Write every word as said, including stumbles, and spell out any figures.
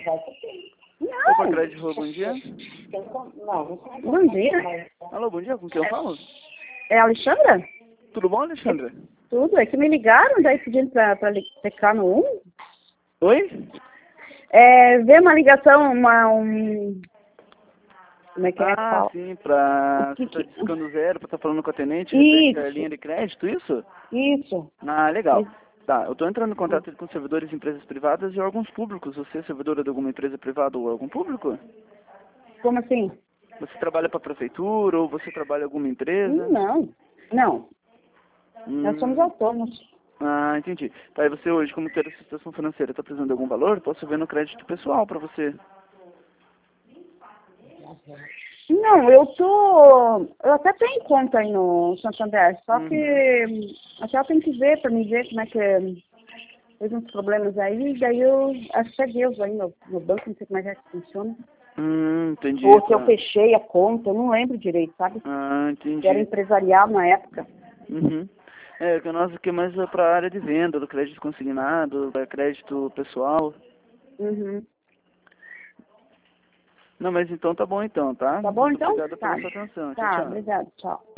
Opa, Não. Crédito Rua, bom dia. Bom dia. Alô, bom dia, com quem eu falo? É a Alexandra? Tudo bom, Alexandra? Tudo. É que me ligaram daí pedindo pra, pra clicar no um. Oi? É, ver uma ligação, uma... Um... Como é que é que Ah, fala? sim, pra... Que Você tá que- discando zero, pra estar falando com o atendente, referente à Isso, linha de crédito, isso? isso. Ah, legal. Isso. Tá, eu tô entrando em contato com servidores de empresas privadas e órgãos públicos. Você é servidora de alguma empresa privada ou órgão público? Como assim? Você trabalha pra prefeitura ou você trabalha em alguma empresa? Não, não. Nós somos Hum... autônomos. Ah, entendi. Tá, e você hoje, como ter a situação financeira, tá precisando de algum valor? Posso ver no crédito pessoal pra você. Não, eu tô... Eu até tenho conta aí no Santander, só Uhum. que até eu tenho que ver pra me ver como é que é. Teve uns problemas aí, daí eu acho que é Deus aí no, no banco, não sei como é que funciona. Hum, entendi. Ou se eu Tá. fechei a conta, eu não lembro direito, sabe? Ah, Que era entendi. empresarial na época. Uhum. É, que nós aqui é mais para a área de venda, do crédito consignado, para crédito pessoal. Uhum. Não, mas então tá bom então, tá? Tá bom Muito então? obrigado pela Tá. sua atenção. Tchau, Tá, tchau. obrigado, tchau.